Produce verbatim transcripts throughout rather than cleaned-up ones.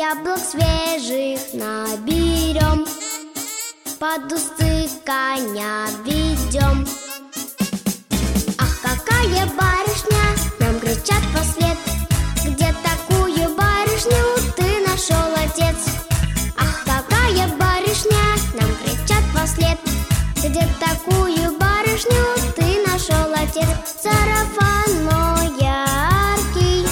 яблок свежих наберем, под узцы коня ведем. Ах, какая барышня, нам кричат вслед: где такую барышню ты нашел, отец? Ах, какая барышня, нам кричат вслед: где такую барышню ты нашел, отец? Сарафан мой яркий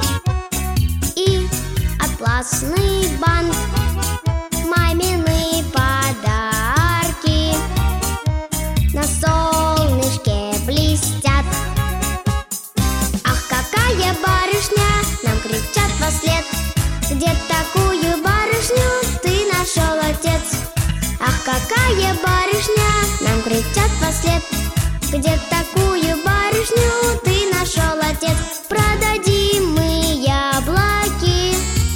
и атласный бант, мамины подарки на солнышке блестят. Ах, какая барышня, нам кричат вслед: где такую барышню ты нашел, отец? Ах, какая барышня, нам кричат вслед: где такую барышню ты нашел, отец? Продадим мы яблоки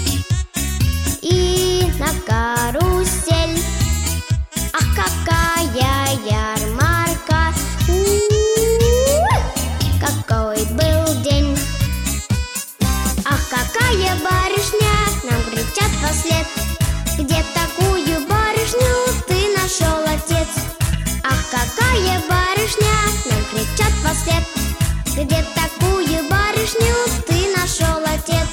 и на карусель. Ах, какая ярмарка! У-у-у! Какой был день! Ах, какая барышня, нам кричат вслед: где такую барышню ты нашел, отец? Ах, какая барышня, нам кричат вслед: где такую барышню ты нашел, отец?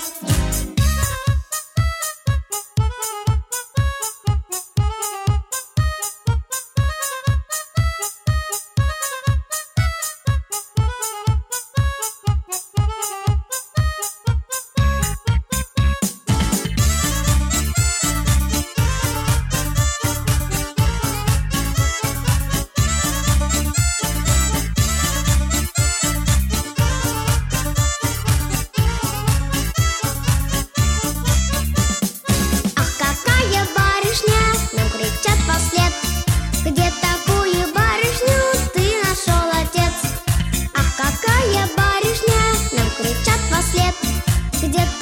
Где такую барышню ты нашел, отец? Ах, какая барышня, нам кричат вслед: где